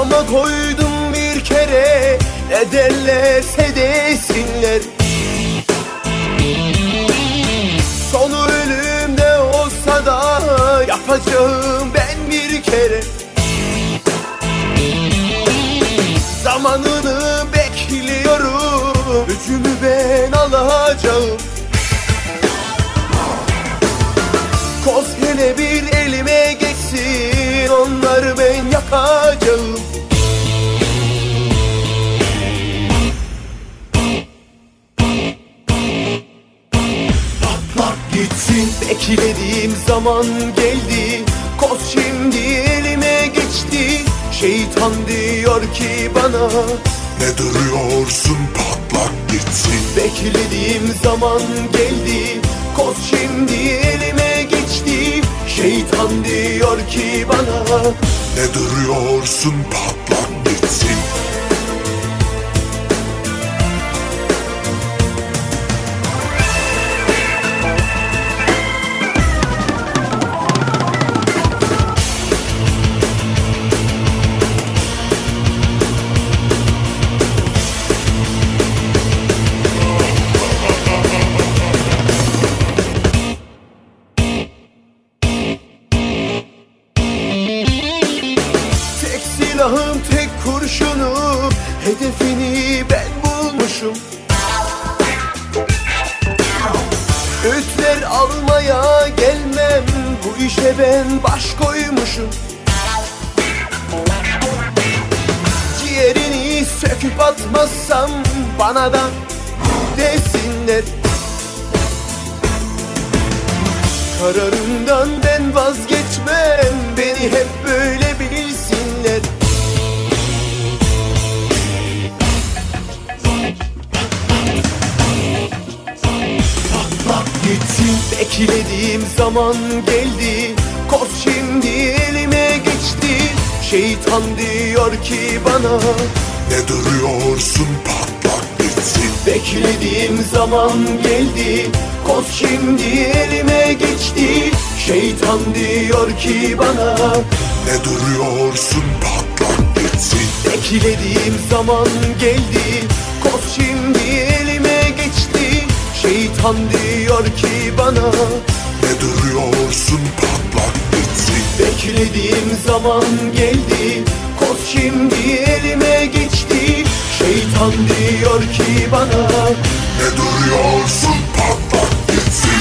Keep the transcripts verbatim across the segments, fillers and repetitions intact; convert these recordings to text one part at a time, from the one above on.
Kafama koydum bir kere, ne derlerse desinler. Sonu ölümde olsa da yapacağım ben bir kere. Zamanını bekliyorum, gücümü ben alacağım. Koz hele bir elime geçsin, onları ben yakacağım. Patlat gitsin, beklediğim zaman geldi. Koz şimdi elime geçti. Şeytan diyor ki bana, ne duruyorsun, patlat gitsin. Beklediğim zaman geldi. Koz şimdi elime geçti. Şeytan diyor ki bana, ne duruyorsun, patlat gitsin. Silahım tek kurşunu, hedefini ben bulmuşum. Öğütler almaya gelmem, bu işe ben baş koymuşum. Ciğerini söküp atmazsam bana da desinler. Kararımdan ben vazgeçmem, beni hep böyle bilsinler. Patlat gitsin, beklediğim zaman geldi. Koz şimdi elime geçti. Şeytan diyor ki bana, ne duruyorsun, patlat gitsin. Beklediğim zaman geldi. Koz şimdi elime geçti. Şeytan diyor ki bana, ne duruyorsun, patlat gitsin. Beklediğim zaman geldi. Koz şimdi elime geçti. Şeytan diyor ki bana, ne duruyorsun, patlat gitsin. Beklediğim zaman geldi. Koz şimdi elime geçti. Şeytan diyor ki bana, ne duruyorsun, patlat gitsin.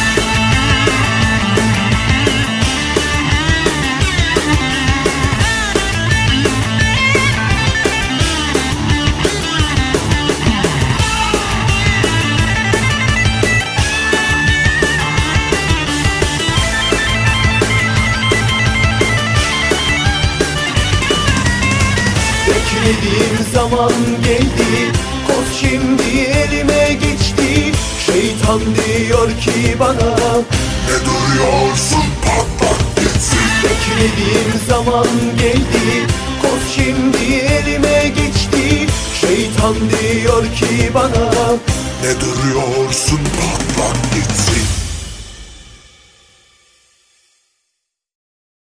Beklediğim zaman geldi. Koz şimdi elime geçti. Şeytan diyor ki bana, ne duruyorsun, patlat gitsin. Beklediğim zaman geldi. Koz şimdi elime geçti. Şeytan diyor ki bana, ne duruyorsun, patlat gitsin.